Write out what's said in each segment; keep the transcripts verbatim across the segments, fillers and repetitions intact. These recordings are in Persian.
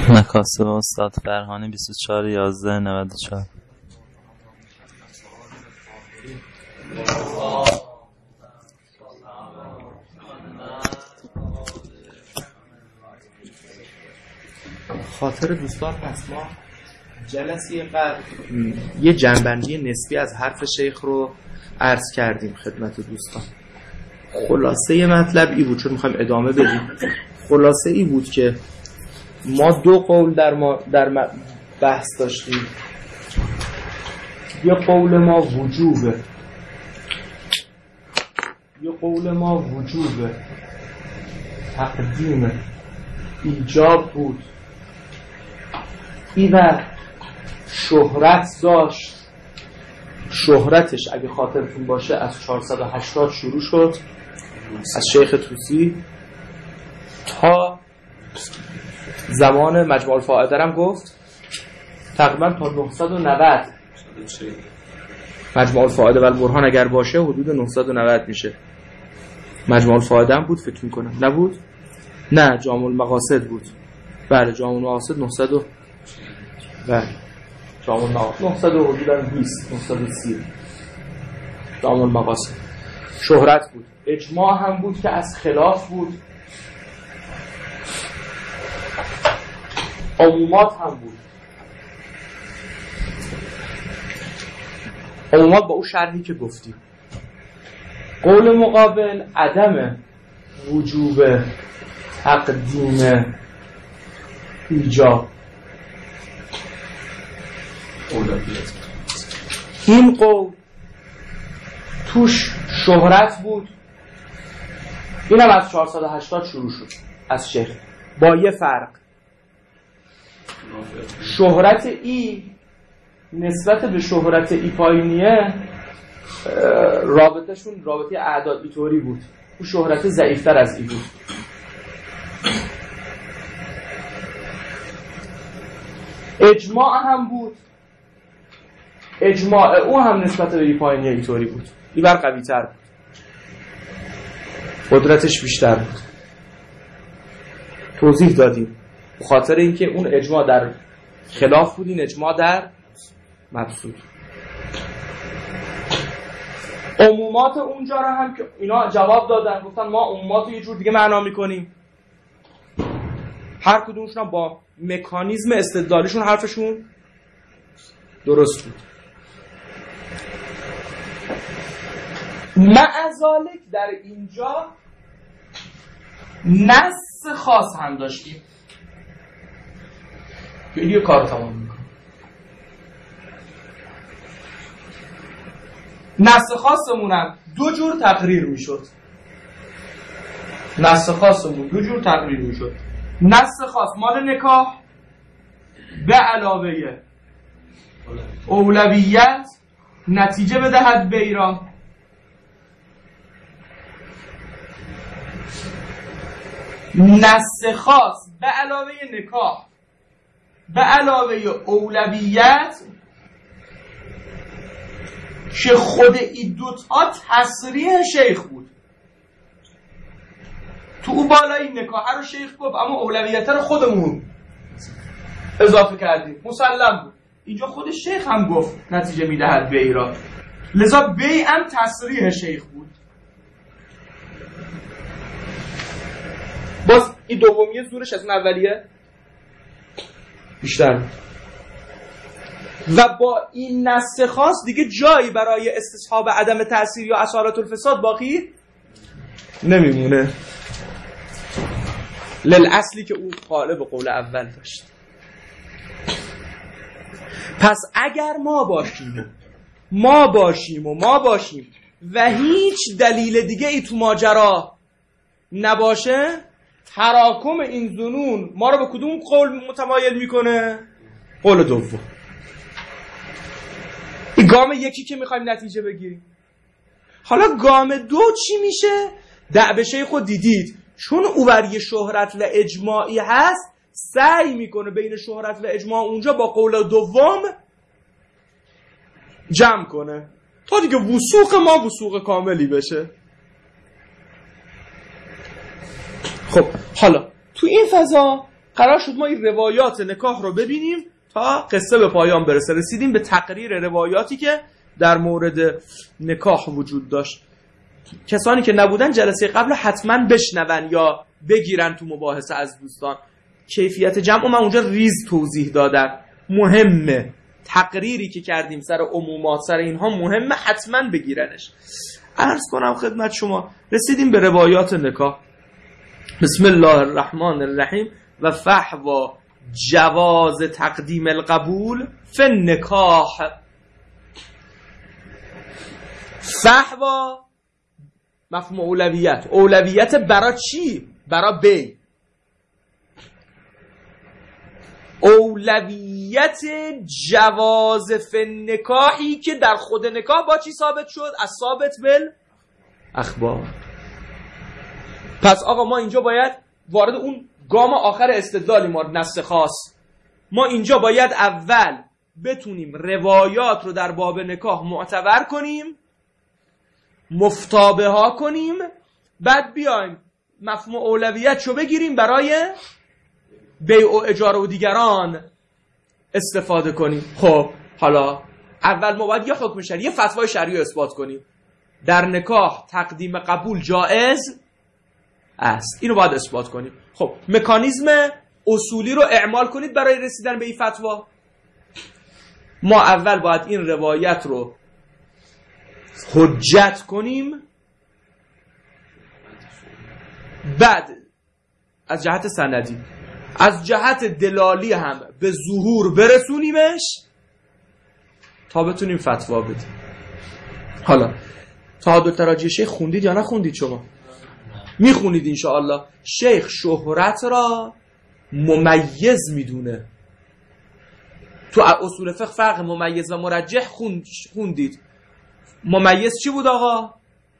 مکاسب استاد فرهانی بیست و چهار یازده نود و چهار. خاطر دوستان پس ما جلسه قبل یه جنبندی نسبی از حرف شیخ رو عرض کردیم خدمت دوستان. خلاصه مطلب ای بود، چون میخوایم ادامه بدیم، خلاصه ای بود که ما دو قول در ما در بحث داشتیم. یه قول ما وجوبه، یه قول ما وجوبه تقدیم ایجاب بود، اینا شهرت داشت. شهرتش اگه خاطرتون باشه از چهارصد و هشتاد شروع شد از شیخ طوسی تا زمان مجموع الفائده هم گفت تقریبا تا نهصد و نود. مجموع الفائده و البرهان اگر باشه حدود نهصد و نود میشه. مجموع الفائده هم بود فکر میکنم، نبود؟ نه، جامع المقاصد بود. بله جامع المقاصد نهصد و بله جامع المقاصد نهصد و بیست نهصد و سی جامع المقاصد. شهرت بود، اجماع هم بود که از خلاف بود، عمومات هم بود. عمومات با اون شرحی که گفتیم. قول مقابل عدم وجوب تقدیم ایجاب. این قول توش شهرت بود، این هم از چهارصد و هشتاد شروع شد از شیخ، با یه فرق. شهرت ای نسبت به شهرت ای پایینیه رابطهشون رابطه اعداد اینطوری بود، اون شهرت ضعیفتر از ای بود. اجماع هم بود، اجماع او هم نسبت به ای پایینیه اینطوری بود، ای بر قوی تر بود، قدرتش بیشتر بود. توضیح دادیم بخاطر اینکه اون اجماع در خلاف بود، این اجماع در مبسوط. عمومات اونجا رو هم که اینا جواب دادن، گفتن ما عمومات رو یه جور دیگه معنا میکنیم. هر کدومشون با مکانیزم استدلالیشون حرفشون درست بود. معذالک در اینجا نص خاص هم داشتیم که این یه کار تمام میکنه. نص خاصمونم دو جور تقریر میشد. نص خاصمون دو جور تقریر میشد. نص خاص مال نکاح به علاوه اولویت نتیجه بدهد بیرا. نص خاص به علاوه نکاح به علاوه اولویت که خود این دوتا تصریح شیخ بود. تو او بالای نکاح رو شیخ گفت اما اولویت رو خودمون اضافه کردیم، مسلم بود. اینجا خود شیخ هم گفت نتیجه میدهد بیع را، لذا بیع هم تصریح شیخ بود. باز این دومیه زورش از اون اولیه بیشتر بود. و با این نص خاص دیگه جایی برای استصحاب عدم تأثیر یا اثارات الفساد باقی نمیمونه، للاصلی که اون قالب قول اول داشت. پس اگر ما باشیم ما باشیم و ما باشیم و هیچ دلیل دیگه ای تو ماجرا نباشه، تراکم این ظنون ما رو به کدوم قول متمایل میکنه؟ قول دوم. این گام یکی که میخوایم نتیجه بگیریم. حالا گام دو چی میشه؟ دعبشه خود دیدید، چون اووری شهرت و اجماعی هست سعی میکنه بین شهرت و اجماع اونجا با قول دوم جمع کنه تا دیگه وثوق ما وثوق کاملی بشه. خب حالا تو این فضا قرار شد ما این روایات نکاح رو ببینیم تا قصه به پایان برسه. رسیدیم به تقریر روایاتی که در مورد نکاح وجود داشت. کسانی که نبودن جلسه قبل حتما بشنون یا بگیرن تو مباحثه از دوستان. کیفیت جمع من اونجا ریز توضیح دادم، مهمه. تقریری که کردیم سر عمومات سر اینها مهمه، حتما بگیرنش. عرض کنم خدمت شما رسیدیم به روایات نکاح. بسم الله الرحمن الرحیم. و فحوا جواز تقدیم القبول فی النکاح. فحوا مفهوم اولویت. اولویت برای چی؟ برای بی. اولویت جواز فی نکاحی که در خود نکاح با چی ثابت شد؟ از ثابت بل اخبار. پس آقا ما اینجا باید وارد اون گام آخر استدلالی ما نص خاص. ما اینجا باید اول بتونیم روایات رو در باب نکاح معتبر کنیم، مفتابه ها کنیم، بعد بیایم مفهوم اولویت شو بگیریم برای بیع و اجاره و دیگران استفاده کنیم. خب حالا اول ما باید یه حکم شرعی، یه فتوای شرعی رو اثبات کنیم. در نکاح تقدیم قبول جائز است. اینو باید اثبات کنیم. خب مکانیزم اصولی رو اعمال کنید برای رسیدن به این فتوا. ما اول باید این روایت رو حجت کنیم، بعد از جهت سندی، از جهت دلالی هم به ظهور برسونیمش تا بتونیم فتوا بدیم. حالا تعادل تراجی شیخ خوندید یا نخوندید؟ شما میخونید انشاءالله. شیخ شهرت را ممیز میدونه. تو اصول فقه فرق ممیز و مرجح خوندید. ممیز چی بود آقا؟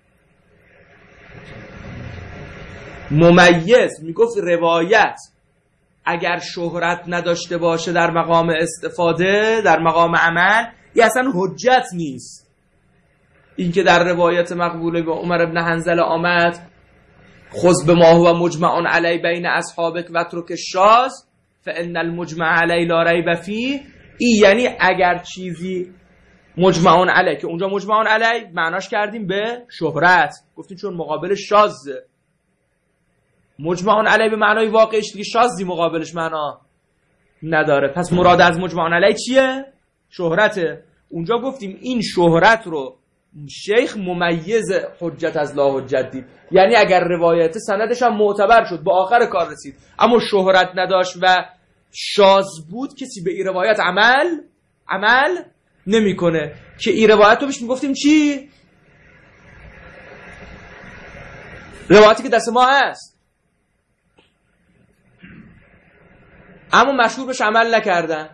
ممیز میگفت روایت اگر شهرت نداشته باشه در مقام استفاده، در مقام عمل، یه اصلا حجت نیست. این که در روایت مقبوله به عمر ابن حنظله آمد خذ بما هو مجمع علی بین اصحابک و اترک الشاذ فان المجمع علی لا ریب فیه، این یعنی اگر چیزی مجمع علی، که اونجا مجمع علی معناش کردیم به شهرت، گفتیم چون مقابل شاذه. مجمع علی به معنای واقعیش دیگه شاذی مقابلش معنا نداره. پس مراد از مجمع علی چیه؟ شهرته. اونجا گفتیم این شهرت رو شیخ ممیز حجت از لا حجت دید، یعنی اگر روایت سندش هم معتبر شد با آخر کار رسید اما شهرت نداشت و شاذ بود، کسی به این روایت عمل عمل نمیکنه. که این روایت رو بهش میگفتیم چی؟ روایتی که دست ما هست اما مشهور بهش عمل نکردن،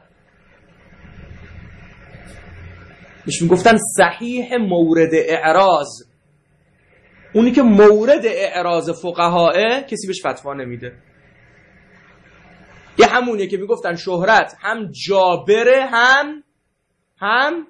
بهش میگفتن صحیح مورد اعراض. اونی که مورد اعراض فقهاءه کسی بهش فتوا نمیده. یه همونیه که میگفتن شهرت هم جابره هم هم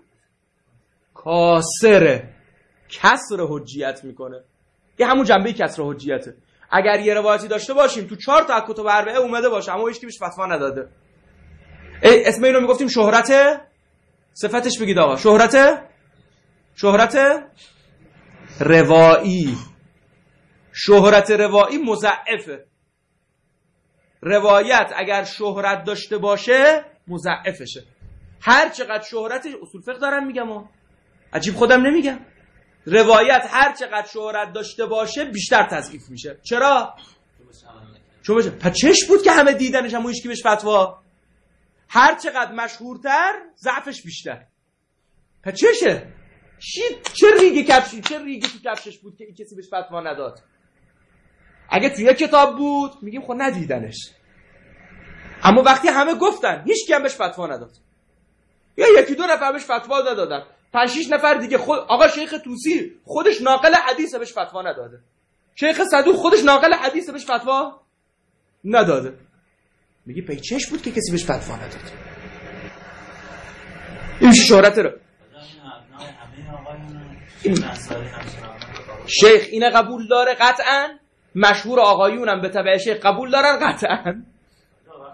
کاسره، کسر حجیت میکنه. یه همون جنبه کسر حجیته. اگر یه روایتی داشته باشیم تو چهار تا کتب اربعه اومده باشه اما هیچ کی بهش فتوا نداده، اسم اینو میگفتیم شهرت. صفتش بگید آقا. شهرت شهرت روایی. شهرت روایی مضاعفه. روایت اگر شهرت داشته باشه مضاعفشه. هر چقدر شهرتش، اصول فقه دارم میگم ها، عجیب خودم نمیگم، روایت هر چقدر شهرت داشته باشه بیشتر تضعیف میشه. چرا؟ چون بشه پس چش بود که همه دیدنش هم هیچ کی بهش فتوا. هر چقدر مشهورتر ضعفش بیشتر. پس چشه؟ چی چه ریگی کفشی چه ریگی تو کفشش بود که این کسی بهش فتوا نداد؟ اگه توی کتاب بود میگیم خب ندیدنش، اما وقتی همه گفتن هیچ کی هم بهش فتوا نداد، یا یکی دو نفر بهش فتوا دادن، پنج شش نفر دیگه خود آقا شیخ طوسی خودش ناقل حدیث بهش فتوا نداده، شیخ صدوق خودش ناقل حدیث بهش فتوا نداده، میگی پیچش بود که کسی بهش فتوا نداد. این شهرت رو شیخ اینه قبول داره قطعا، مشهور آقایونم به تبع شیخ قبول دارن قطعا.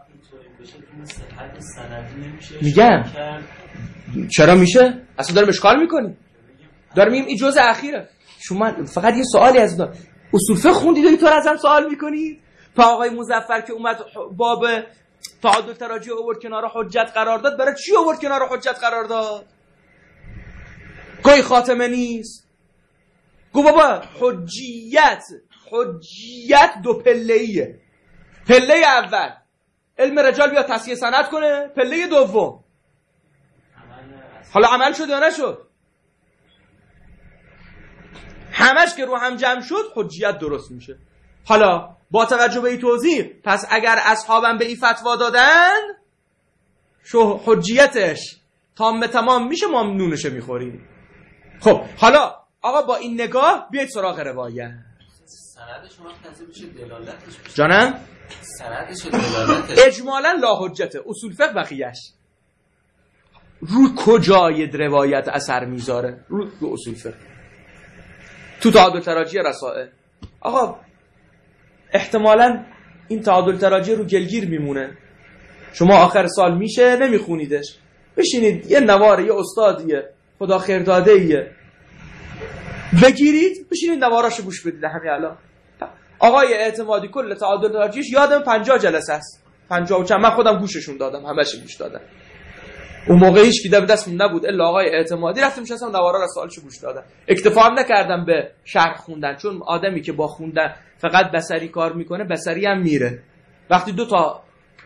میگم چرا میشه؟ اصلا دارم اشکال میکنی. دارم میگم این جزء اخیره. شما فقط یه سوالی از دار اصول فقه خوندید و تو ازم سوال میکنید؟ تا آقای مظفر که اومد باب تعادل تراجیح آورد کنار حجت قرار داد، برای چی آورد کنار حجت قرار داد؟ گوی خاتمه نیست. گو بابا حجیت حجیت دو پله‌ایه. پله اول علم رجال بیا تصحیح سند کنه، پله دوم حالا عمل شد یا نشد؟ همش که رو هم جمع شد حجیت درست میشه. حالا با توجه به این توضیح، پس اگر اصحابم به این فتوا دادن شو حجیتش تام تمام میشه، ما نونشه میخوریم. خب حالا آقا با این نگاه بیاید سراغ روایت. سند شما تنظیم میشه دلالتش میشه. جانم؟ سندش دلالتش اجمالا لا حجته. اصول فقه بقیهش رو کجای روایت اثر میذاره؟ رو, رو اصول فقه. تو تعادل تراجیح رسائل آقا احتمالاً این تعادل تراجیح رو گلگیر میمونه، شما آخر سال میشه نمیخونیدش، بشینید یه نوار یه استادیه خدا خیر داده ایه بگیرید بشینید نواراشو گوش بدید. همین الان آقای اعتمادی کل تعادل تراجیح یادم پنجاه جلسه است، پنجاه و چند، من خودم گوششون دادم، همش گوش دادم. اون موقع هیچ کی دست دستم نبود الا آقای اعتمادی، رفتم نشستم نوارا رسالشو گوش دادم. اکتفا هم نکردم به شرح خوندن، چون آدمی که با خوندن فقط بصری کار میکنه بصری هم میره. وقتی دو تا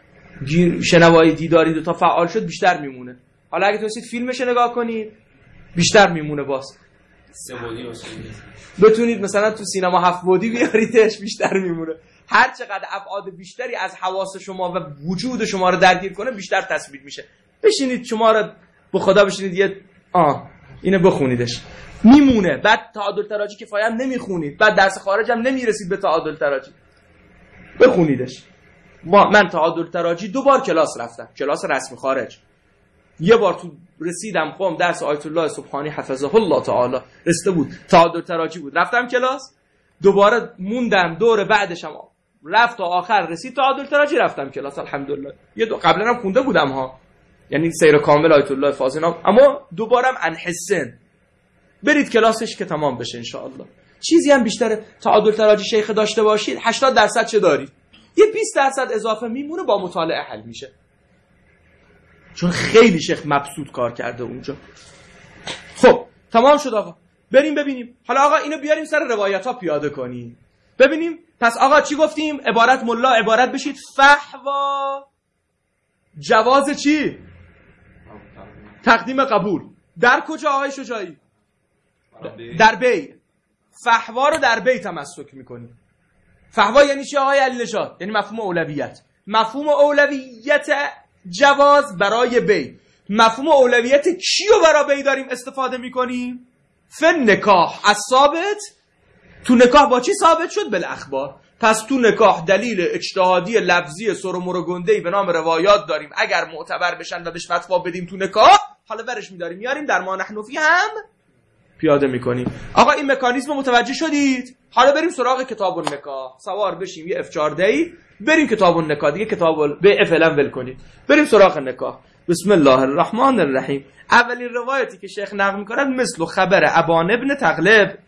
شنوایی دیداری دو تا فعال شد بیشتر میمونه. حالا اگه توسید فیلمش نگاه کنید بیشتر میمونه، باز سه بعدی باشه بتونید مثلا تو سینما هفت بعدی بیاریدش بیشتر میمونه. هر چقدر ابعاد بیشتری از حواس شما و وجود شما رو درگیر کنه بیشتر تثبیت میشه. بشینید شما رو به خدا بشینید یه آه اینو بخونیدش میمونه. بعد تعادل تراجیح کفایه هم نمیخونید، بعد درس خارج هم نمیرسید به تعادل تراجیح بخونیدش. ما من تعادل تراجیح دو بار کلاس رفتم، کلاس رسمی خارج. یه بار تو رسیدم قوم درس آیت الله سبحانی حفظه الله تعالی رسیده بود، تعادل تراجیح بود، رفتم کلاس. دوباره موندم دور بعدش هم رفت تا آخر رسید تعادل تراجیح، رفتم کلاس الحمدلله. یه دو قبلا هم خونده بودم ها، یعنی سیر کامل آیت الله فاضل، اما دوبارم انحسن برید کلاسش که تمام بشه ان شاء الله. چیزی هم بیشتر تعادل تراجیح شیخ داشته باشید هشتاد درصد چه دارید، یه بیست درصد اضافه میمونه با مطالعه حل میشه، چون خیلی شیخ مبسوط کار کرده اونجا. خب تمام شد آقا، بریم ببینیم. حالا آقا اینو بیاریم سر روایت ها پیاده کنیم ببینیم. پس آقا چی گفتیم؟ عبارت ملا عبارت بشید فحوا جواز چی؟ تقدیم قبول. در کجا آقای شجاعی؟ در بی. فحوا رو در بی تمسک میکنی. فحوا یعنی چی آقای علی نژاد؟ یعنی مفهوم اولویت. مفهوم اولویت جواز برای بی. مفهوم اولویت کیو برای بی داریم استفاده میکنیم؟ فن نکاح از ثابت. تو نکاح با چی ثابت شد؟ بالاخبار. پس تو نکاح دلیل اجتهادی لفظی سر و مرگنده‌ای به نام روایات داریم، اگر معتبر بشن و بهش فتوا بدیم تو نکاح حالا ورش می‌داریم میاریم در ما نحنفی هم پیاده میکنیم. آقا این مکانیزم متوجه شدید؟ حالا بریم سراغ کتاب النکاح، سوار بشیم یه اف چهارده ای بریم کتاب النکاح دیگه، کتاب به فعلا ول کنید بریم سراغ نکاح. بسم الله الرحمن الرحیم. اولین روایتی که شیخ نقل می‌کند مثل خبر ابان ابن تغلب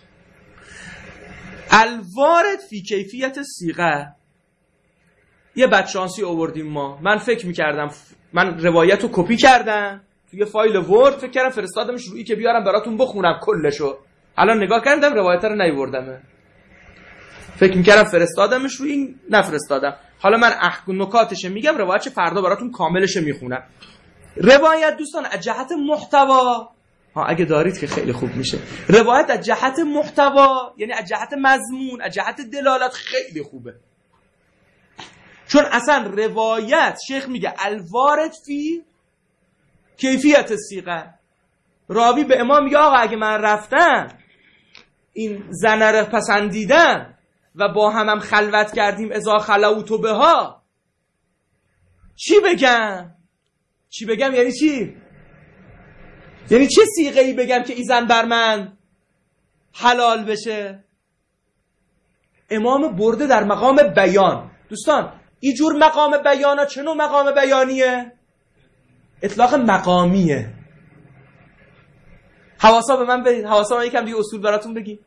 الوارد فی کیفیت صیغه. یه بدشانسی آوردیم ما، من فکر میکردم من روایت رو کپی کردم توی فایل ورد، فکر کردم فرستادمش روی که بیارم براتون بخونم کلشو. الان نگاه کردم روایت رو نیاوردم، فکر میکردم فرستادمش روی نفرستادم. حالا من احکام نکاتش میگم، روایتش فردا براتون کاملش میخونم. روایت دوستان از جهت محتوا ها اگه دارید که خیلی خوب میشه. روایت از جهت محتوا یعنی از جهت مضمون، از جهت دلالت خیلی خوبه، چون اصلا روایت شیخ میگه الوارد فی کیفیت صیغه. راوی به امام میگه آقا اگه من رفتم این زنه رو پسندیدم و با همم خلوت کردیم اذا خلوتو بها، چی بگم؟ چی بگم یعنی چی؟ یعنی چه صیغه ای بگم که این زن بر من حلال بشه؟ امام برده در مقام بیان. دوستان این جور مقام بیانا چه نوع مقام بیانیه؟ اطلاق مقامیه. حواسا به من برید، حواسا من یکم دیگه اصول براتون بگی.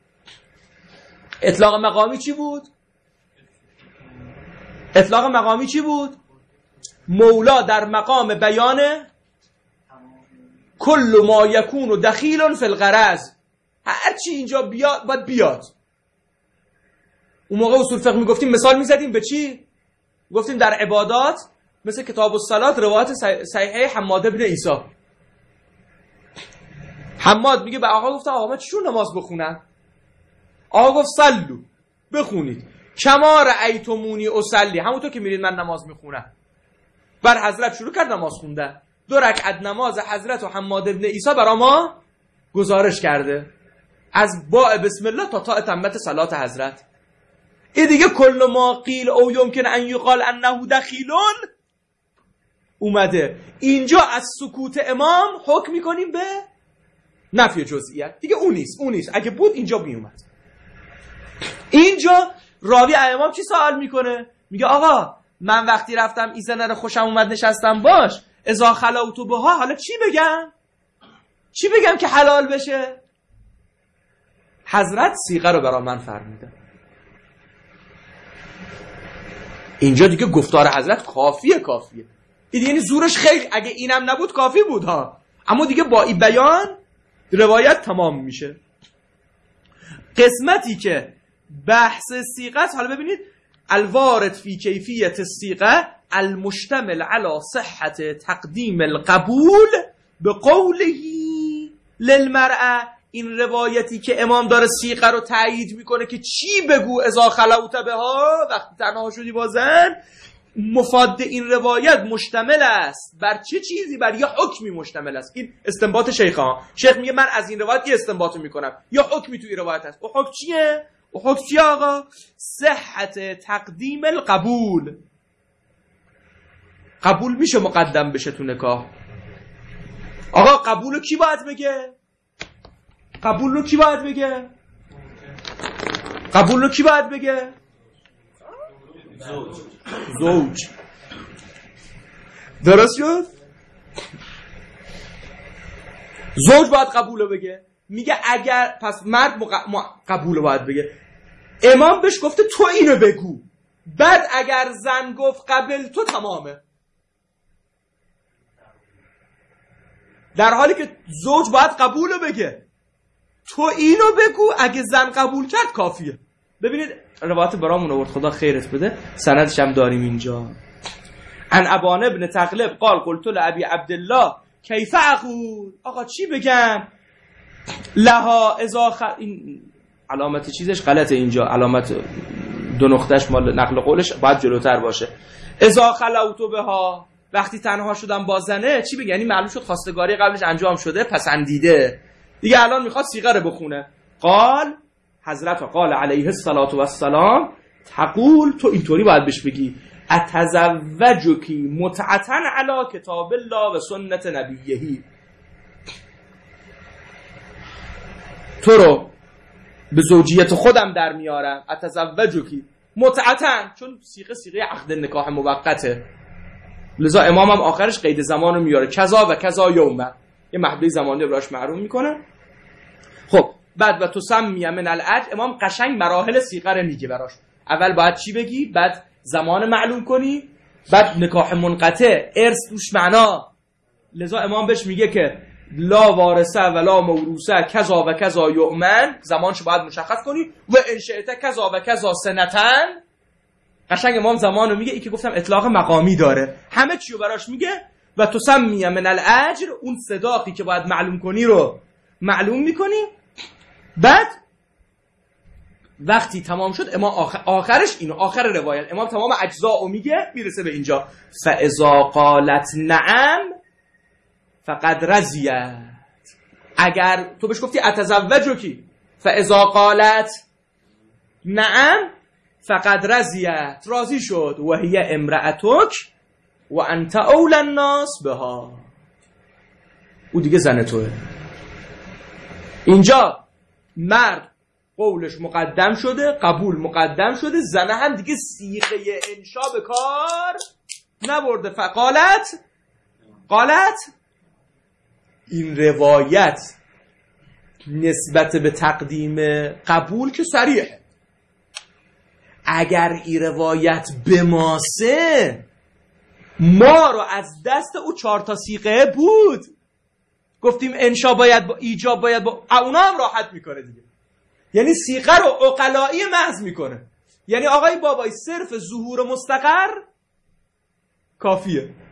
اطلاق مقامی چی بود؟ اطلاق مقامی چی بود؟ مولا در مقام بیان کل ما یکون دخیل فی الغرض، هر چی اینجا بیاد باید بیاد. اون موقع اصول فقه میگفتیم، مثال میزدیم به چی؟ گفتیم در عبادات مثل کتاب الصلات روایت صحیحه حماد ابن عیسی. حماد میگه به آقا گفت آقا من چون نماز بخونم؟ آقا گفت صلو، بخونید کما رأیتمونی اصلی، همونطور که میرید من نماز میخونم. بر حضرت شروع کرد نماز خونده. دو رکعت نماز حضرت و حماد ابن عیسی برا ما گزارش کرده، از با بسم الله تا تا تمت صلات حضرت. این دیگه کل ما قیل او یمکن ان یقال انه دخیلون اومده. اینجا از سکوت امام حکم میکنیم به نفی جزئیت، دیگه اون نیست، اون نیست. اگه بود اینجا میومد. اینجا راوی امام چی سوال میکنه؟ میگه آقا من وقتی رفتم این زنه رو خوشم اومد نشستم باش، اذا خلوت بها، حالا چی بگم؟ چی بگم که حلال بشه؟ حضرت صیغه رو برای من فرمودن. اینجا دیگه گفتار حضرت کافیه کافیه. این یعنی زورش خیلی، اگه اینم نبود کافی بود ها، اما دیگه با این بیان روایت تمام میشه. قسمتی که بحث صیغه است، حالا ببینید الوارد فی کیفیت الصیغه المشتمل علی صحت تقدیم القبول به قوله للمرأه. این روایتی که امام داره صیغه رو تایید میکنه که چی بگو اذا خلوت بها، وقتی تنها شدی با زن، مفاد این روایت مشتمل است بر چه چیزی؟ بر یه حکمی مشتمل است. این استنباط شیخ ها. شیخ میگه من از این روایت یه استنباط میکنم، یا حکمی توی روایت هست. او حکم چیه؟ او حکم چیه آقا؟ صحت تقدیم القبول. قبول میشه مقدم بشه تو نکاح. آقا قبول رو کی باید بگه؟ قبول رو کی باید بگه؟ قبول رو کی باید بگه؟ زوج. زوج. درست شد؟ زوج باید قبول رو بگه. میگه اگر پس مرد مق... قبول رو باید بگه. امام بهش گفته تو اینو بگو، بعد اگر زن گفت قبل تو تمامه. در حالی که زوج باید قبول رو بگه، تو اینو بگو، اگه زن قبول کرد کافیه. ببینید روایت برامون آورد، خدا خیرت بده، سندش هم داریم اینجا. ان ابان ابن تغلب قال قلت لابی عبدالله کیف اقول، آقا چی بگم؟ لها اذا خ... این علامت چیزش غلطه اینجا، علامت دو نقطهش مال نقل قولش باید جلوتر باشه. اذا خلوت بها، وقتی تنها شدم با زنه، چی بگم؟ یعنی معلوم شد خواستگاری قبلش انجام شده، پسندیده، دیگه الان میخواد صیغه رو بخونه. قال حضرت قال علیه الصلاة و السلام تقول، تو اینطوری باید بهش بگی اتزوجکی متعتا علی کتاب الله و سنت نبیهی، تو رو به زوجیت خودم در میارم. اتزوجکی متعتا، چون صیغه صیغه عقد نکاح موقته، لذا امام هم آخرش قید زمان رو میاره، کذا و کذا یوم، یه محدوده زمانی براش معلوم میکنه. خب بعد و تسمی من العج، امام قشنگ مراحل صیغه رو میگه براش. اول باید چی بگی، بعد زمان معلوم کنی، بعد نکاح منقطع، ارث توش معنا. لذا امام بهش میگه که لا وارثه ولا موروثه کذا و کذا یؤمن، زمانشو باید مشخص کنی. و ان شئت کذا و کذا سنتن، قشنگ امام زمانو میگه. این که گفتم اطلاق مقامی داره، همه چیو براش میگه. و تسمی من الاجر، اون صداقی که باید معلوم کنی رو معلوم میکنی. بعد وقتی تمام شد امام آخر آخرش اینو، آخر روایت امام تمام اجزاءو میگه، میرسه به اینجا فاذا قالت نعم فقد رضیت. اگر تو بهش گفتی اتزوجکی، فاذا قالت نعم فقد رضیت، راضی شد. و هی امرأتک و انت اول الناس بها، او دیگه زن توه. اینجا مرد قولش مقدم شده، قبول مقدم شده، زنه هم دیگه صیغه انشا به کار نبرده. فقالت قالت این روایت نسبت به تقدیم قبول که صریحه. اگر این روایت بماسه ما رو از دست او چهار تا صیغه بود، گفتیم انشا باید با ایجاب باید با اونا هم راحت میکنه دیگه، یعنی صیغه رو عقلایی محض میکنه. یعنی آقای بابایی صرف ظهور مستقر کافیه،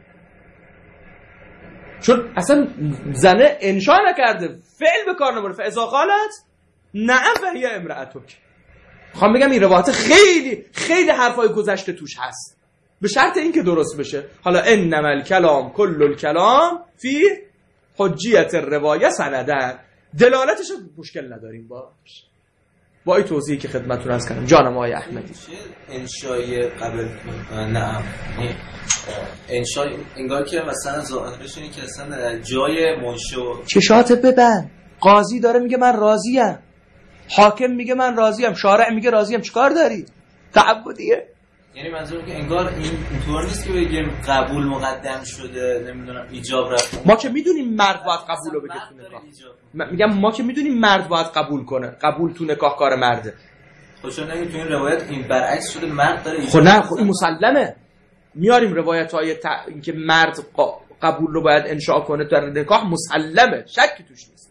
چون اصلا زنه انشا نکرده، فعل به کار نبره. فاذا قالت نعم فهی امرأتک. میخوام بگم این روایت خیلی خیلی حرفای گذشته توش هست، به شرط اینکه درست بشه. حالا انما الکلام کل الکلام فی حجیت الروایه سندن، دلالتش مشکل نداریم با با این توضیحی که خدمتتون عرض کردم. جانم آقای احمدی انشای قبل نعم انشای انگار که مثلا ظاهرش اینه که اصلا جای منشو چشات ببند. قاضی داره میگه من راضیم، حاکم میگه من راضیم، شارع میگه راضیم، چیکار داری؟ تعبدیه. یعنی منظورم که انگار این اینطور نیست که بگیم قبول مقدم شده، نمیدونم ایجاب رفت. ما که میدونیم مرد باید قبول رو بگه تو نکاح. میگم ما که میدونیم مرد باید قبول کنه، قبول تو نکاح کار مرده. خب چون نگیم تو این روایت این برعکس شده، مرد داره ایجاب. خب نه، خب این مسلمه. میاریم روایت های ت... اینکه مرد قبول رو باید انشاء کنه در نکاح، مسلمه، شکی توش نیست.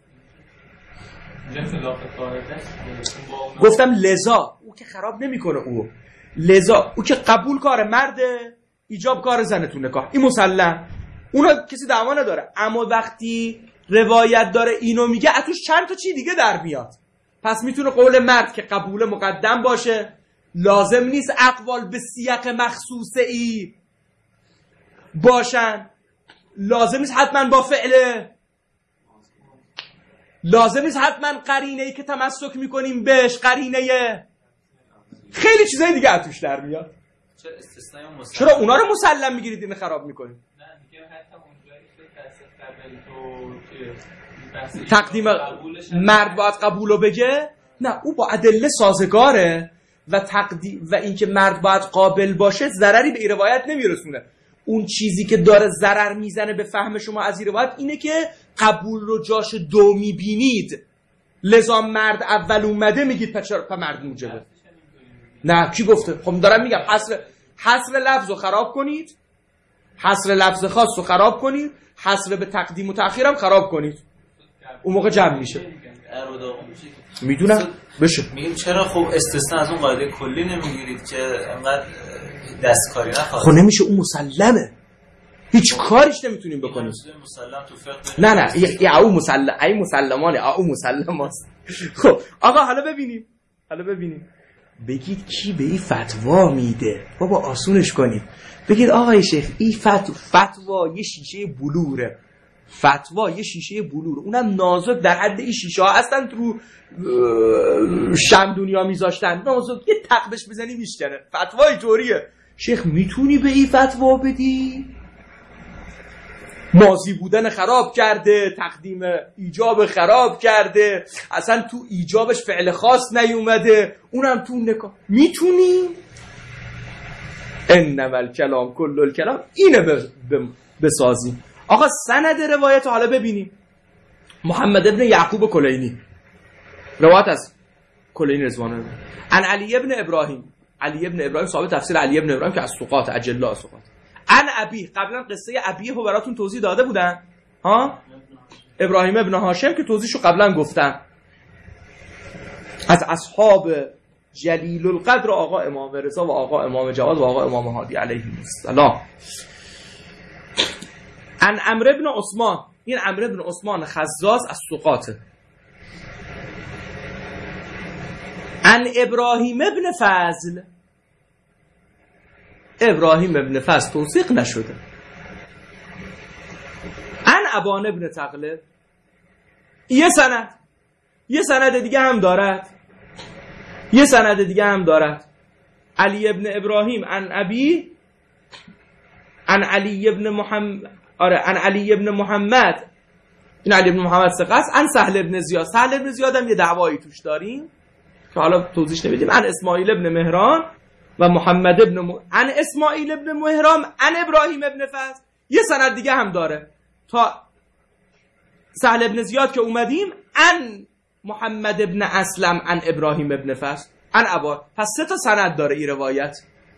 گفتم لذا او که خراب نمیکنه، او لذا او که قبول کار مرده، ایجاب کار زنه تو نکاح، این مسلم، اونا کسی دعوا نداره. اما وقتی روایت داره اینو میگه، اتوش چند تا چی دیگه در میاد. پس میتونه قول مرد که قبول مقدم باشه، لازم نیست اقوال به سیاق مخصوصه ای باشن، لازم نیست حتما با فعله، لازم نیست حتما قرینه ای که تمسک میکنیم بهش قرینه، خیلی چیزای دیگه اتوش در میاد. چرا استثنای اون مسلم؟ چرا اونا رو مسلم میگیرید اینو خراب میکنید؟ نه دیگه حتی اونجایی که تصف قبل تو تقدیم مرد باید قبول رو بگه، نه او با ادله سازگاره و تقدیم و اینکه مرد باید قابل باشه ضرری به این روایت نمیرسونه. اون چیزی که داره ضرر میزنه به فهم شما از این روایت اینه که قبول رو جاش دو میبینید، لذا مرد اول اومده میگید پس چرا مرد موجبه. نه کی گفته؟ خب دارم میگم حصر حصر لفظ رو خراب کنید، حصر لفظ خاص رو خراب کنید، حصر به تقدیم و تأخیر هم خراب کنید، اون موقع جمع میشه. میدونم بشه. میگیم چرا خب استثناء از اون قاعده کلی نمیگیرید که انقدر دستکاری نخواهد؟ خب نمیشه، اون مسلمه، هیچ کاریش نمیتونیم بکنیم. مسلم تو فقه نه نه ای او مسلم ای مسلمانه او مسلم است. خب آقا حالا ببینیم حالا ببینیم بگید کی به این فتوا میده؟ بابا آسونش کنید، بگید آقای شیخ این فتوا فتوا یه شیشه بلوره، فتوا یه شیشه بلور، اونم نازک در حد این شیشه ها هستن رو شم دنیا میذاشتن، نازک یه تقبش بزنی میشکنه. فتوای طوریه. شیخ میتونی به این فتوا بدی؟ ماضی بودن خراب کرده، تقدیم ایجاب خراب کرده، اصلا تو ایجابش فعل خاص نیومده، اونم تو نکاح میتونی؟ انما الکلام کل الکلام، اینه بسازیم. آقا سند روایت حالا ببینیم. محمد ابن یعقوب کلینی، روایت از کلینی رضوان الله عن علی ابن ابراهیم، علی ابن ابراهیم صاحب تفسیر علی ابن ابراهیم که از ثقات اجلا ثقات. عن ابی، قبلا قصه ابیه رو براتون توضیح داده بودن ها، ابراهیم ابن هاشم که توضیحشو قبلا گفتم، از اصحاب جلیل القدر آقا امام رضا و آقا امام جواد و آقا امام هادی علیهم السلام. عن عمرو بن عثمان، این عمرو بن عثمان خزاز از ثقاته. عن ابراهیم ابن فضل، ابراهیم ابن فضل توثیق نشده. عن ابان ابن تغلب، یه سند یه سند دیگه هم دارد یه سند دیگه هم دارد علی ابن ابراهیم عن ابی عن علی ابن محمد، آره عن علی ابن محمد، این علی ابن محمد ثقه است. عن سهل ابن زیاد، سهل ابن زیاد هم یه دعوایی توش داریم که حالا توضیح نمیدیم. عن اسماعیل ابن مهران و محمد ابن م... عن اسماعیل ابن مهران عن ابراهیم ابن فضل. یه سند دیگه هم داره تا سهل ابن زیاد که اومدیم، عن محمد ابن اسلم عن ابراهیم ابن فضل عن ابا. پس سه تا سند داره این روایت.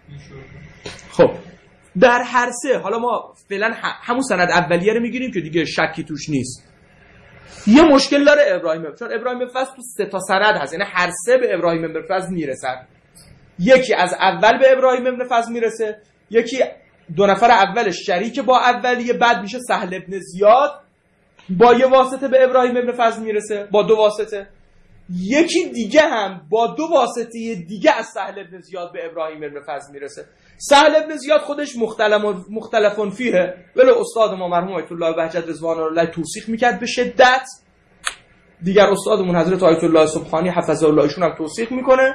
خب در هر سه، حالا ما فعلا همون سند اولیه رو میگیریم که دیگه شکی توش نیست. یه مشکل داره ابراهیم ابن، چون ابراهیم ابن فضل تو سه تا سند هست، یعنی هر سه به ابراهیم ابن فضل میرسن. یکی از اول به ابراهیم ابن فضل میرسه، یکی دو نفر اولش شریک با اولیه، بعد میشه سهل ابن زیاد با یه واسطه به ابراهیم ابن فضل میرسه، با دو واسطه. یکی دیگه هم با دو واسطه دیگه از سهل ابن زیاد به ابراهیم ابن فضل میرسه. سهل ابن زیاد خودش مختلف مختلفون فیه، ولی استاد ما مرحوم آیت الله بهجت رضوان الله توصیح میکرد به شدت. دیگر استادمون حضرت آیت الله سبحانی حفظه الله ایشون هم توصیح میکنه.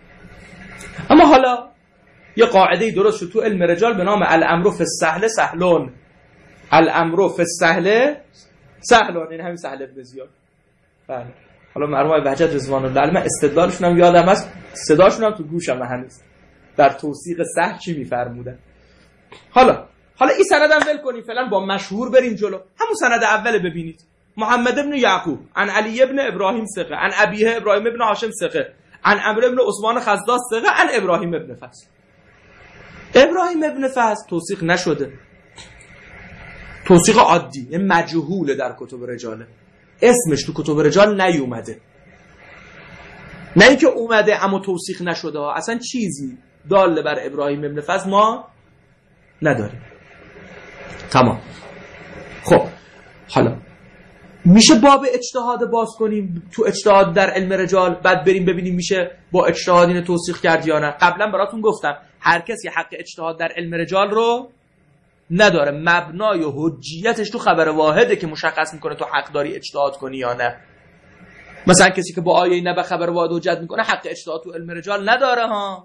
اما حالا یه قاعده درست شد تو علم رجال به نام الامر فی السهل سهلون. الامر فی السهل سهلون، این همین سهل ابن زیاد. بله. حالا مرحوم بهجت رضوان الله علیه، من استدلالشون هم یادم هست، صداشون هم تو گوشم هنوز در توثیق سهل چی میفرمودن. حالا حالا این سند هم ول کنیم فعلا، با مشهور بریم جلو. همون سند اول ببینید. محمد ابن یعقوب عن علی ابن ابراهیم ثقه عن ابیه ابراهیم ابن هاشم ثقه عن عمرو ابن عثمان خزاز ثقه عن ابراهیم ابن فضل. ابراهیم ابن فضل توثیق نشده، توثیق عادی، مجهوله در کتب رجاله، اسمش تو کتب رجال نیومده. نه اینکه اومده اما توثیق نشده، اصلا چیزی دال بر ابراهیم ابن فضل ما نداریم. تمام. خب حالا میشه باب اجتهاد باز کنیم تو اجتهاد در علم رجال، بعد بریم ببینیم میشه با اجتهاد اینو توثیق کرد یا نه. قبلا براتون گفتم هر کسی حق اجتهاد در علم رجال رو نداره، مبنای حجیتش تو خبر واحده که مشخص میکنه تو حق داری اجتهاد کنی یا نه. مثلا کسی که با آیه نه به خبر واحد حجت میکنه حق اجتهاد تو علم رجال نداره ها.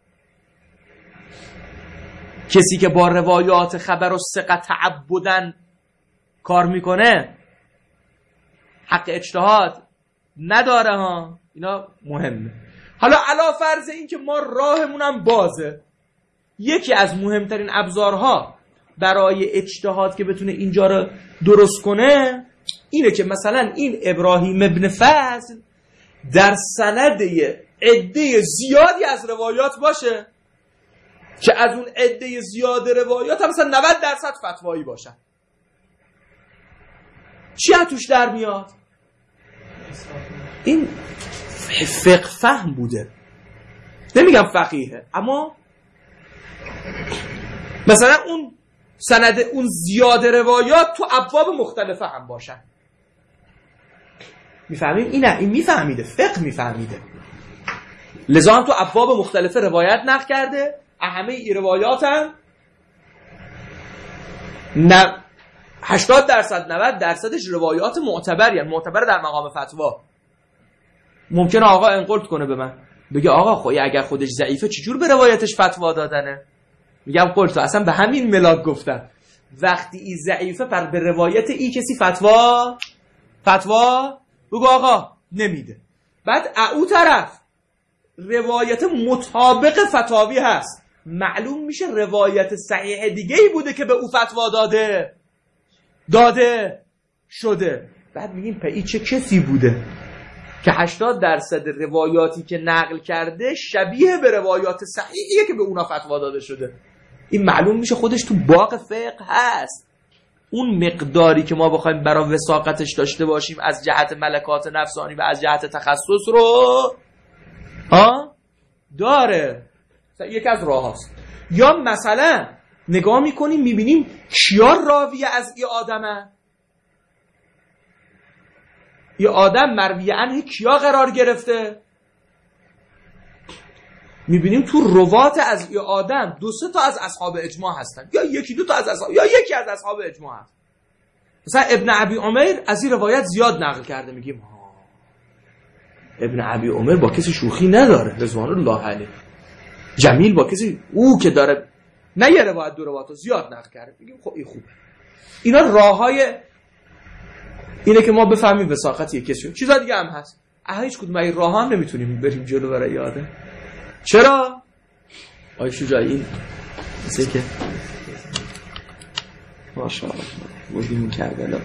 کسی که با روایات خبر و ثقه تعبدن کار میکنه حق اجتهاد نداره ها. اینا مهمه. حالا علا فرض این که ما راهمونم بازه، یکی از مهمترین ابزارها برای اجتهاد که بتونه اینجا رو درست کنه اینه که مثلا این ابراهیم ابن فضل در سند عده زیادی از روایات باشه که از اون عده زیاد روایات هم مثلا نود درصد فتوایی باشن. چی از توش در میاد؟ این فقه فهم بوده، نمیگم فقیهه، اما مثلا اون سند اون زیاد روایات تو ابواب مختلفه هم باشن. میفهمیم؟ اینه این میفهمیده، فقه میفهمیده، لذا هم تو ابواب مختلفه روایت نقل کرده. همه این روایات هم نه هشتاد درصد نود درصدش روایات معتبری هستند، معتبر در مقام فتوا. ممکنه آقا انقلت کنه به من بگه آقا خب اگر خودش ضعیفه چجور به روایتش فتوا دادنه؟ میگم قلت اصلا به همین ملاک گفتم وقتی این ضعیفه پر به روایت این کسی فتوا فتوا بگو آقا نمیده. بعد او طرف روایت مطابق فتاوی هست، معلوم میشه روایت صحیح دیگه ای بوده که به او فتوا داده داده شده. بعد میگیم په این چه کسی بوده که هشتاد درصد روایاتی که نقل کرده شبیه به روایات صحیحیه که به اونا فتوا داده شده. این معلوم میشه خودش تو باغ فقه هست. اون مقداری که ما بخوایم برای وثاقتش داشته باشیم از جهت ملکات نفسانی و از جهت تخصص رو ها داره. یکی از راه هاست. یا مثلا نگاه میکنیم میبینیم کیا راویه از این آدمه، این آدم مروی عنه کیا قرار گرفته. میبینیم تو روات از این آدم دو سه تا از اصحاب اجماع هستن، یا یکی دو تا از اصحاب، یا یکی از اصحاب اجماع هست. مثلا ابن ابی عمر از این روایت زیاد نقل کرده. میگیم ها ابن ابی عمر با کسی شوخی نداره رضوان الله علیه. جمیل با کسی او که داره نه یه روایت دو روایت زیاد نقل کرده. میگیم خب این خوبه. اینا راههای اینه که ما بفهمیم وثاقت یک کسی. چیزا دیگه هم هست. اه هیچ کدوم این راه هم نمیتونیم بریم جلو برای یاده. چرا؟ آی شجاعی این مثل که ماشاءالله بودیم کربلا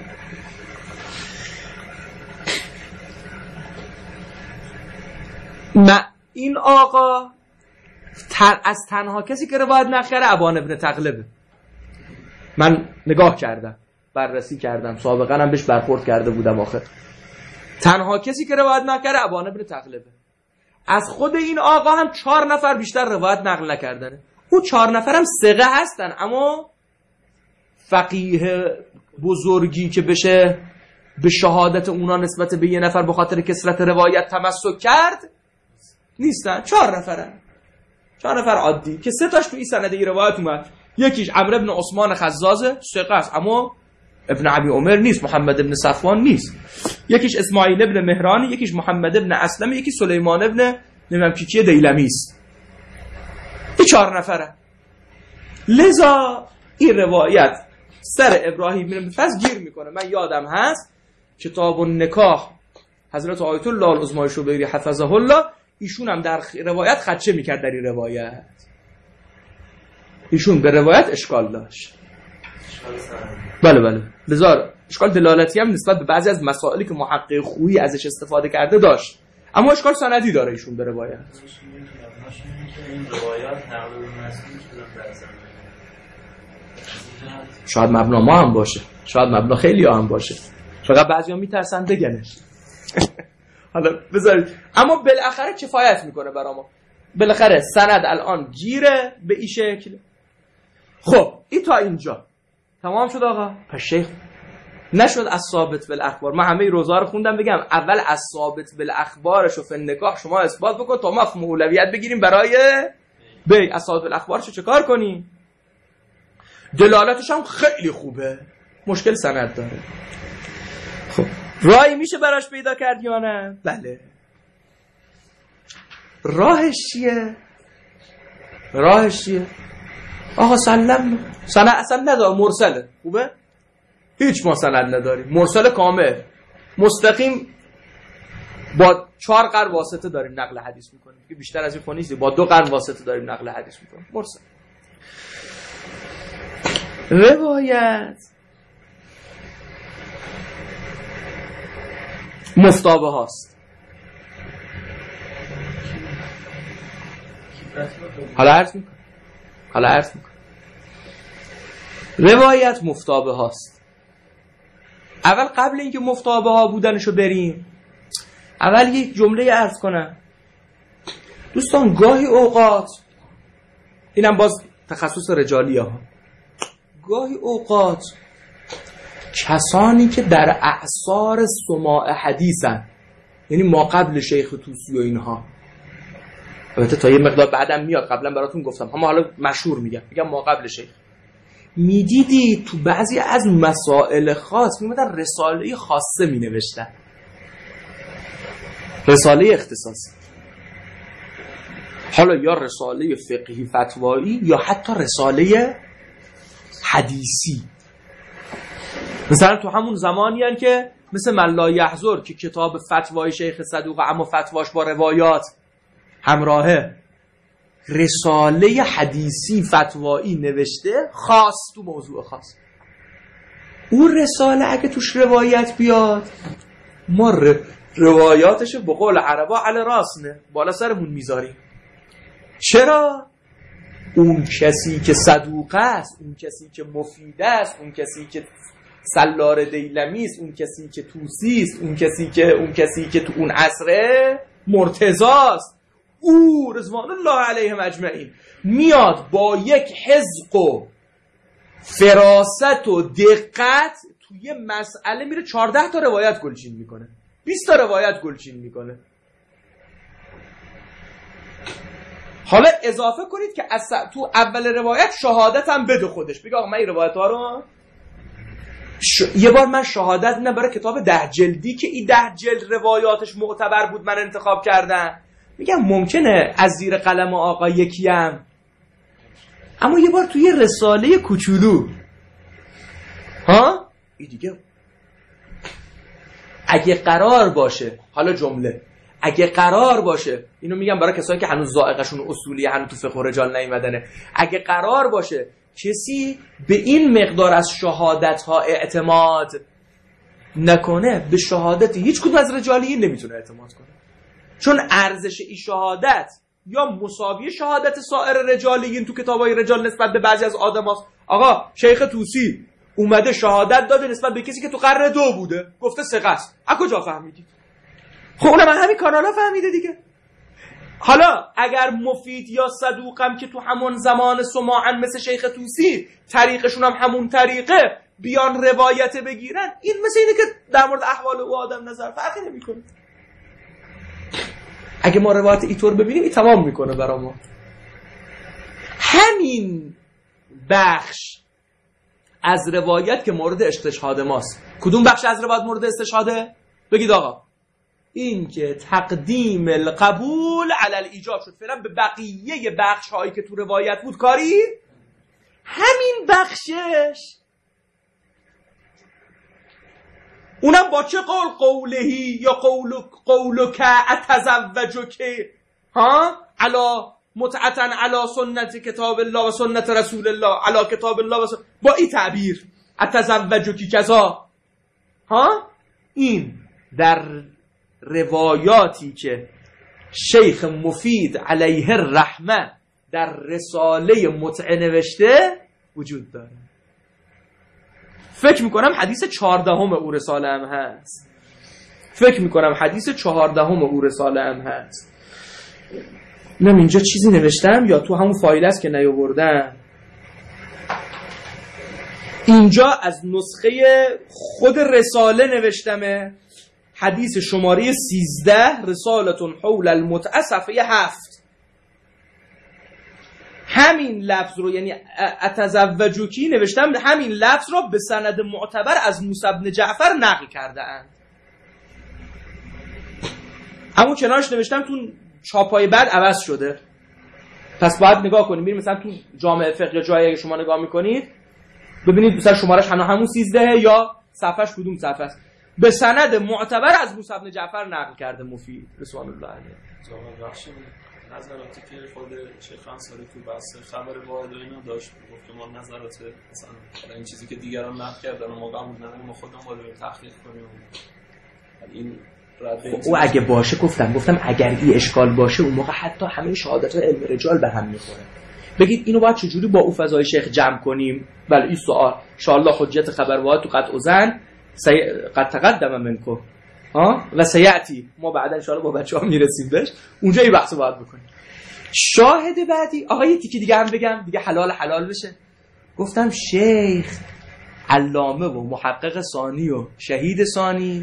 ما این آقا تر از تنها کسی که روایت نقل کرده ابان ابن تغلبه. من نگاه کردم، بررسی کردم، سابقا هم بهش برخورد کرده بودم. آخر تنها کسی که روایت نقل کرده ابان ابن تغلبه. از خود این آقا هم چهار نفر بیشتر روایت نقل نکردن. اون چهار نفر هم ثقه هستن، اما فقیه بزرگی که بشه به شهادت اونا نسبت به یه نفر به خاطر کثرت روایت تمسک کرد نیستن. چهار نفرن، چهار نفر عادی که سه تاش تو این سند ای روایت اومد. یکیش عمرو بن عثمان خزازه، ثقه است اما ابن ابی عمر نیست، محمد ابن صفوان نیست. یکیش اسماعیل ابن مهرانی، یکیش محمد ابن اسلم، یکی سلیمان ابن نمیدونم کی کیه دیلمی است. این چهار نفره. لذا این روایت سر ابراهیم بن فضل گیر میکنه. من یادم هست کتاب النکاح حضرت آیت الله العظما شبیری حفظه الله، ایشون هم در روایت خدشه میکرد. در این روایت ایشون به روایت اشکال داشت. بله بله لذا اشکال دلالتی هم نسبت به بعضی از مسائلی که محقق خویی ازش استفاده کرده داشت، اما اشکال سندی داره ایشون به روایت. شاید مبنا ما هم باشه، شاید مبنا خیلی ها هم باشه، فقط بعضی ها میترسن بگنش. حالا بذارید، اما بالاخره کفایت میکنه برای ما. بالاخره سند الان گیره به این شکل. خب این تا اینجا تمام شد آقا. پس شیخ نشد از ثابت بالاخبار. من همه روزا رو خوندم بگم اول از ثابت بالاخبارش و فن نکاح شما اثبات بکن تا ما اولویت بگیریم برای بی از ثابت بالاخبارش چه کار کنیم. دلالتش هم خیلی خوبه، مشکل سند داره. خب راهی میشه براش پیدا کرد یا نه؟ بله. راهش چیه؟ راهش چیه؟ آقا سلم سند اصلا نداره، مرسله. خوبه؟ هیچ ما سند نداریم، مرسل کامل مستقیم با چهار قرن واسطه داریم نقل حدیث میکنیم که بیشتر از این خونیزی، با دو قرن واسطه داریم نقل حدیث میکنیم. مرسل. روایت مفتابه هاست. حالا عرض میکنم حالا عرض میکنم روایت مفتابه هاست. اول قبل اینکه مفتابه ها بودنشو بریم، اول یک جمله عرض کنم دوستان. گاهی اوقات اینم باز تخصص رجالی ها، گاهی اوقات کسانی که در اعصار سماع حدیثن، یعنی ما قبل شیخ طوسی و اینها، البته تا یه مقدار بعدم میاد، قبلا براتون گفتم، اما حالا مشهور میگم میگم ما قبل شیخ، میدیدی تو بعضی از مسائل خاص میمدن رساله خاصه مینوشتن، رساله اختصاصی، حالا یا رساله فقهی فتوایی یا حتی رساله حدیثی. مثلا تو همون زمانی هن که مثل من لا یحضر که کتاب فتوای شیخ صدوق اما فتواش با روایات همراهه، رساله حدیثی فتوایی نوشته خاص تو موضوع خاص. اون رساله اگه توش روایت بیاد ما روایاتش به قول عربا علی راسنه، بالا سرمون میذاریم. چرا؟ اون کسی که صدوق است، اون کسی که مفید است، اون کسی که سلار دیلمی است، اون کسی که توسی است، اون کسی که اون کسی که تو اون عصره مرتضی است، او رضوان الله علیهم اجمعین میاد با یک حذق و فراست و دقت توی مسئله میره چهارده تا روایت گلچین میکنه، بیست تا روایت گلچین میکنه. حالا اضافه کنید که از تو اول روایت شهادت هم بده خودش، بگه آقا من این روایت ها رو ش... یه بار من شهادت نه برای کتاب ده جلدی که این ده جلد روایاتش معتبر بود من انتخاب کردم، میگم ممکنه از زیر قلم آقا یکیم، اما یه بار توی رساله کوچولو ها این دیگه اگه قرار باشه، حالا جمله اگه قرار باشه، اینو میگم برای کسایی که هنوز ذائقه‌شون اصولی هنوز تو فقه و رجال نیومدنه، اگه قرار باشه کسی به این مقدار از شهادت ها اعتماد نکنه، به شهادت هیچ کدوم از رجالیین نمیتونه اعتماد کنه، چون ارزش این شهادت یا مساوی شهادت سایر رجالیین تو کتابای رجال نسبت به بعضی از آدماست. آقا شیخ طوسی اومده شهادت داده نسبت به کسی که تو قرن دو بوده، گفته ثقه است. از کجا فهمیدید؟ خب اونم همین کانالا فهمیده دیگه. حالا اگر مفید یا صدوقم که تو همون زمان سماعن مثل شیخ طوسی طریقشون هم همون طریقه بیان روایت بگیرن، این مثل اینه که در مورد احوال او آدم نظر فرقی نمیکنه. اگه ما روایت اینطور ببینیم این تمام میکنه برای ما. همین بخش از روایت که مورد استشهاد ماست، کدوم بخش از روایت مورد استشهاده؟ بگید آقا. این که تقدیم القبول علی الایجاب شد. فعلا به بقیه بخش هایی که تو روایت بود کاری، همین بخشش اونم با چه قول؟ قولهی یا قول قولک اتزوجک ها علا متعتن علا سنت کتاب الله و سنت رسول الله علا کتاب الله و سنت، با این تعبیر اتزوجکی کذا ها. این در روایاتی که شیخ مفید علیه الرحمه در رساله متع نوشته وجود داره. فکر میکنم حدیث چهاردهم او رساله هم هست. فکر میکنم حدیث چهاردهم او رساله هم هست. نم اینجا چیزی نوشتم یا تو همون فایل است که نیاوردم. اینجا از نسخه خود رساله نوشتمه، حدیث شماره سیزده، رسالتون حول المتع، صفحه هفت. همین لفظ رو، یعنی اتزوجکی نوشتم، همین لفظ رو به سند معتبر از موسی بن جعفر نقل کرده اند. همون کنارش نوشتم تو چاپای بعد عوض شده، پس باید نگاه کنیم. میریم مثلا تو جامع فقه جایی شما نگاه میکنید ببینید مثلا شمارش هنوز همون سیزده یا صفحش کدوم صفحه است. به سند معتبر از موسی بن جعفر نقل کرده مفید رضوان الله علیه. جامع بخش نظراتی که خود شیخ انصاری تو بحث خبر واحد و اینا داشت، گفت که ما نظرات مثلا این چیزی که دیگران نقل کردن ما قبول نداریم، ما خودمون باید تحقیق کنیم. این او اگه باشه گفتم گفتم اگر این اشکال باشه اون موقع حتی همه شهادت علم رجال به هم میخوره. بگید اینو باید چجوری با او فضای شیخ جمع کنیم؟ بله این سوال ان شاء الله حجت خبر واحد تو قطع و زن سی... قد تقدم منکو ها و سیاتی، ما بعدا ان شاء الله با بچه‌ها میرسیم بهش، اونجا این بحثو باید بکنیم. شاهد بعدی آقا یه تیکی دیگه هم بگم دیگه حلال حلال بشه. گفتم شیخ علامه و محقق ثانی و شهید ثانی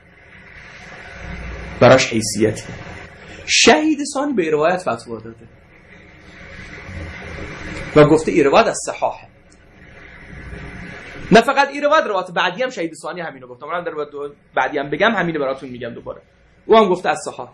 براش حیثیتی. شهید ثانی به روایت فتوا داده و گفته این روایت از صحاحه. نه فقط این روایت، روایت بعدی هم شهید ثانی همینو گفتم. من در روایت بعدی هم بگم همینو براتون میگم دوباره. او هم گفته از صحاح.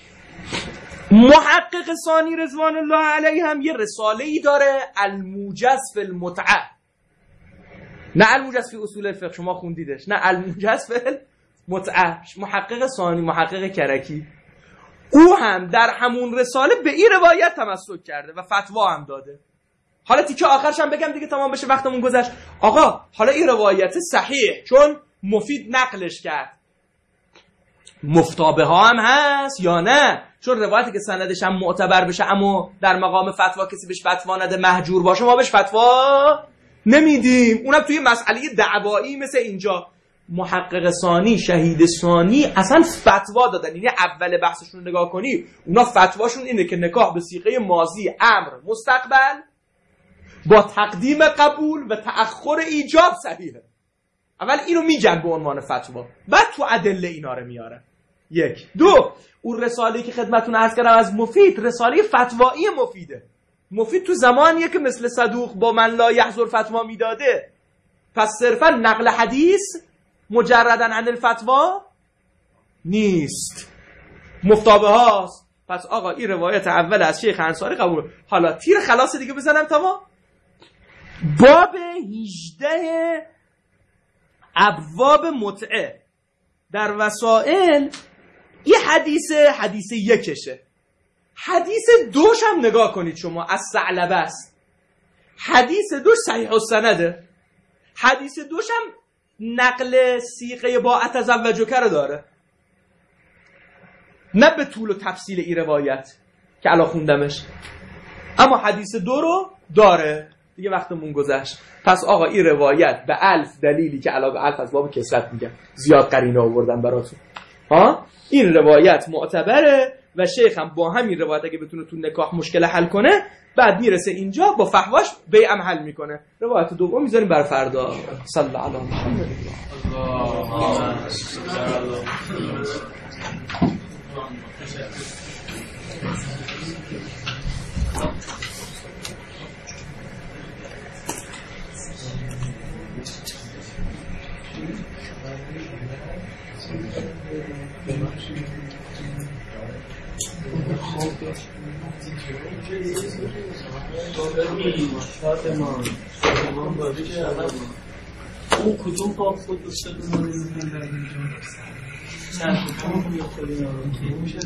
محقق ثانی رضوان الله علیه هم یه رساله‌ای داره، الموجز فی المتعه. نه الموجز فی اصول الفقه شما خوندیدش، نه الموجز فی المتعه. محقق ثانی، محقق کرکی، او هم در همون رساله به این روایت تمسک کرده و فتوا هم داده. حالا تیکه آخرش هم بگم دیگه تمام بشه، وقتمون گذشت. آقا حالا این روایت صحیح چون مفید نقلش کرد، مفتابه ها هم هست یا نه؟ چون روایتی که سندش هم معتبر بشه اما در مقام فتوا کسی بهش فتوا نده، مهجور باشه، ما بهش فتوا نمیدیم. اونم توی مسئله دعوایی مثل اینجا. محقق ثانی، شهید ثانی اصلا فتوا دادن. یعنی اول بحثشون رو نگاه کنی اونا فتواشون اینه که نکاح به صیغه ماضی امر مستقبل با تقدیم قبول و تأخر ایجاب صحیحه. اول اینو میگن به عنوان فتوا، بعد تو ادله اینا رو میاره. یک. دو، اون رساله‌ای که خدمتتون عرض کردم از مفید، رساله فتوایی مفیده. مفید تو زمانیه که مثل صدوق با من لا یحضر فتوا میداده، پس صرفا نقل حدیث مجردن عن الفتوا نیست، مفتابه هاست. پس آقا این روایت اول از شیخ انصاری قبول. حالا تیر خلاص دیگه بزنم تمام. باب هجده ابواب متعه در وسائل این حدیث حدیث یکشه. حدیث دوش هم نگاه کنید شما، از ثعلبه است. حدیث دوش صحیح السنده. حدیث دوش هم نقل سیغه با اتزوجک رو داره، نه به طول و تفصیل این روایت که الان خوندمش، اما حدیث دو رو داره. دیگه وقتمون گذشت. پس آقا این روایت به الف دلیلی که علاوه الف از باب کثرت میگم، زیاد قرینه آوردن براتون ها، این روایت معتبره و شیخ هم با همین روایت اگه بتونه تو نکاح مشکل حل کنه، بعد میرسه اینجا با فحواش بیعم حل میکنه. روایت دوم میذاریم بر فردا. صلی الله علی محمد. اون کدوم باب بود دوست دارم